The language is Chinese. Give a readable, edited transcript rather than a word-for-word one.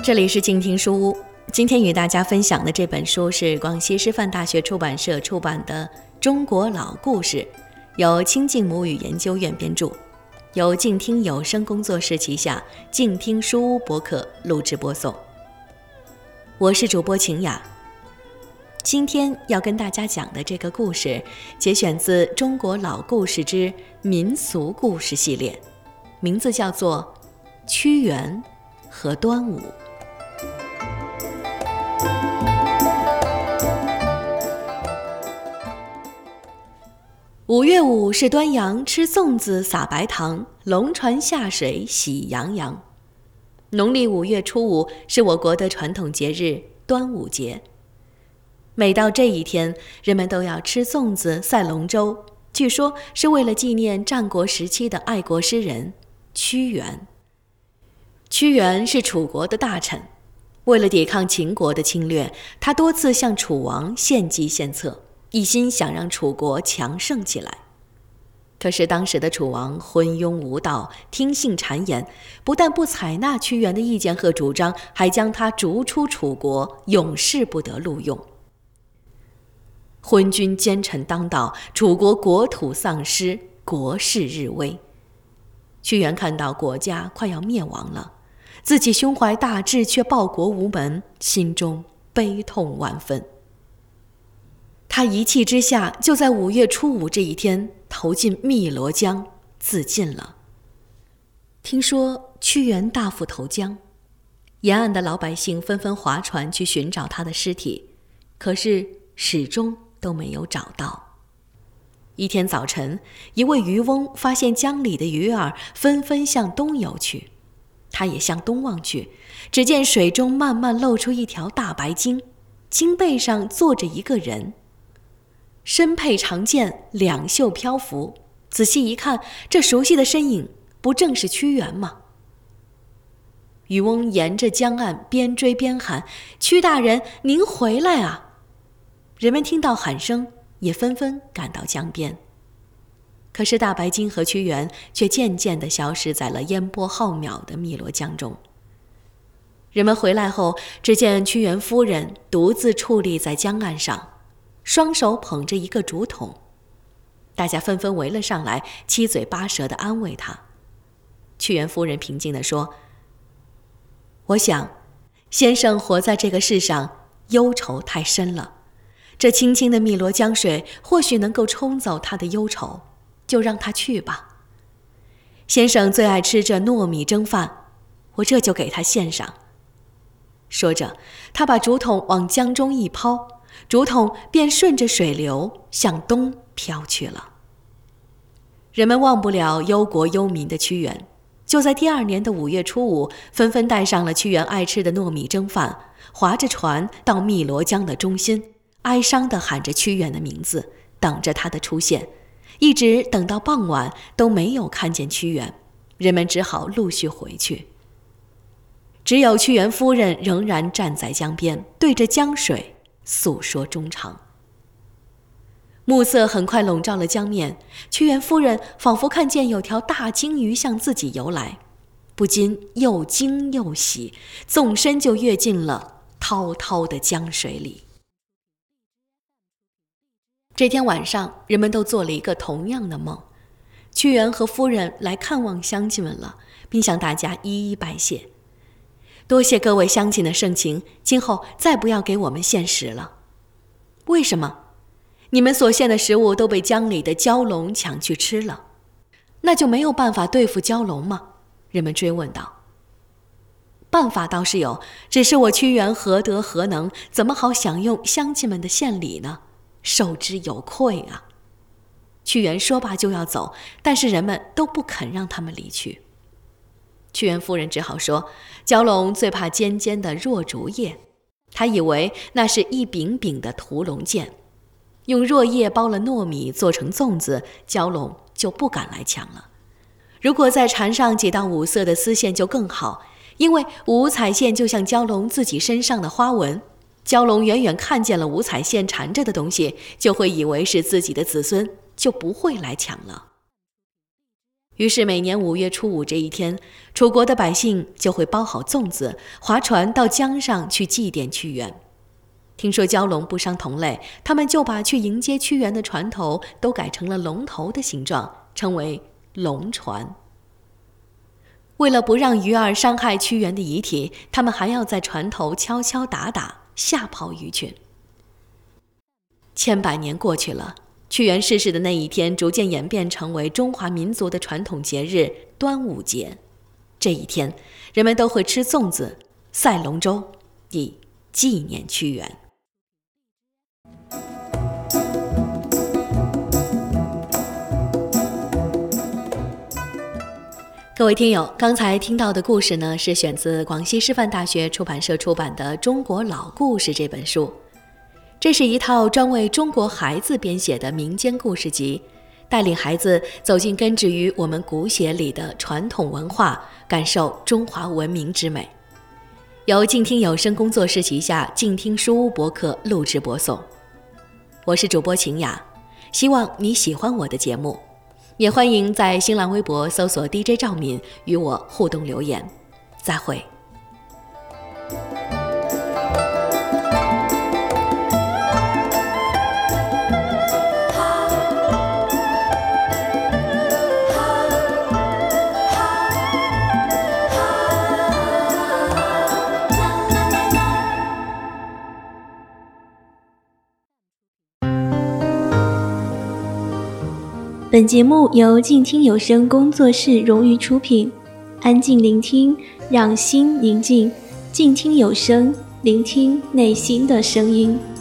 这里是静听书屋，今天与大家分享的这本书是广西师范大学出版社出版的《中国老故事》，由清静母语研究院编著，由静听有声工作室旗下静听书屋播客录制播送。我是主播晴雅。今天要跟大家讲的这个故事节选自《中国老故事之民俗故事》系列，名字叫做《屈原和端午》。5月5是端阳，吃粽子撒白糖，龙船下水喜洋洋。农历5月初5是我国的传统节日端午节。每到这一天，人们都要吃粽子赛龙舟，据说是为了纪念战国时期的爱国诗人屈原。屈原是楚国的大臣，为了抵抗秦国的侵略，他多次向楚王献计献策，一心想让楚国强盛起来。可是当时的楚王昏庸无道，听信谗言，不但不采纳屈原的意见和主张，还将他逐出楚国，永世不得录用。昏君奸臣当道，楚国国土丧失，国势日危。屈原看到国家快要灭亡了，自己胸怀大志却报国无门，心中悲痛万分。他一气之下，就在5月初5这一天投进汨罗江自尽了。听说屈原大幅投江，沿岸的老百姓纷纷划船去寻找他的尸体，可是始终都没有找到。一天早晨，一位渔翁发现江里的鱼儿纷纷向东游去，他也向东望去，只见水中慢慢露出一条大白鲸，鲸背上坐着一个人，身佩长剑，两袖漂浮。仔细一看，这熟悉的身影不正是屈原吗？渔翁沿着江岸边追边喊：“屈大人，您回来啊！”人们听到喊声，也纷纷赶到江边。可是大白鲸和屈原却渐渐地消失在了烟波浩渺的汨罗江中。人们回来后，只见屈原夫人独自矗立在江岸上，双手捧着一个竹筒。大家纷纷围了上来，七嘴八舌地安慰他。屈原夫人平静地说：“我想，先生活在这个世上，忧愁太深了。这清清的汨罗江水或许能够冲走他的忧愁，就让他去吧。先生最爱吃这糯米蒸饭，我这就给他献上。”说着，他把竹筒往江中一抛，竹筒便顺着水流向东飘去了。人们忘不了忧国忧民的屈原，就在第2年的5月初5，纷纷带上了屈原爱吃的糯米蒸饭，划着船到汨罗江的中心，哀伤地喊着屈原的名字，等着他的出现。一直等到傍晚都没有看见屈原，人们只好陆续回去。只有屈原夫人仍然站在江边，对着江水诉说衷肠。暮色很快笼罩了江面，屈原夫人仿佛看见有条大鲸鱼向自己游来，不禁又惊又喜，纵身就跃进了滔滔的江水里。这天晚上，人们都做了一个同样的梦，屈原和夫人来看望乡亲们了，并向大家一一拜谢。多谢各位乡亲的盛情，今后再不要给我们献食了。为什么？你们所献的食物都被江里的蛟龙抢去吃了，那就没有办法对付蛟龙吗？人们追问道。办法倒是有，只是我屈原何德何能，怎么好享用乡亲们的献礼呢？受之有愧啊！屈原说罢就要走，但是人们都不肯让他们离去。屈原夫人只好说，蛟龙最怕尖尖的箬竹叶，他以为那是一柄柄的屠龙剑，用箬叶包了糯米做成粽子，蛟龙就不敢来抢了。如果再缠上几道五色的丝线就更好，因为五彩线就像蛟龙自己身上的花纹，蛟龙远远看见了五彩线缠着的东西，就会以为是自己的子孙，就不会来抢了。 于是每年5月初5这一天，楚国的百姓就会包好粽子，划船到江上去祭奠屈原。听说蛟龙不伤同类，他们就把去迎接屈原的船头都改成了龙头的形状，称为龙船。为了不让鱼儿伤害屈原的遗体，他们还要在船头敲敲打打，吓跑鱼群。千百年过去了，屈原逝世的那一天逐渐演变成为中华民族的传统节日端午节。这一天，人们都会吃粽子、赛龙舟，以纪念屈原。各位听友，刚才听到的故事呢，是选自广西师范大学出版社出版的《中国老故事》这本书。这是一套专为中国孩子编写的民间故事集，带领孩子走进根植于我们骨血里的传统文化，感受中华文明之美。由静听有声工作室旗下静听书屋博客录制播送。我是主播晴雅，希望你喜欢我的节目。也欢迎在新浪微博搜索 DJ 赵敏与我互动留言。再会。 本节目由静听有声工作室荣誉出品，安静聆听，让心宁静，静听有声，聆听内心的声音。